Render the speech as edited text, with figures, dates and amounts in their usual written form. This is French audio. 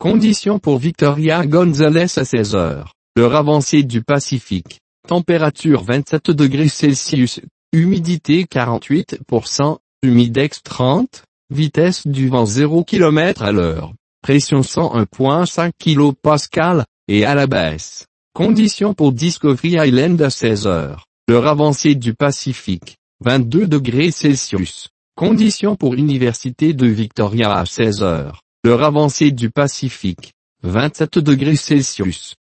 Conditions pour Victoria González à 16 heures. L'heure avancée du Pacifique. Température 27 degrés Celsius. Humidité 48%. Humidex 30. Vitesse du vent 0 km à l'heure. Pression 101.5 kPa, et à la baisse. Conditions pour Discovery Island à 16 heures. L'heure avancée du Pacifique. 22 degrés Celsius. Conditions pour Université de Victoria à 16 heures. L'heure avancée du Pacifique. 27 degrés Celsius.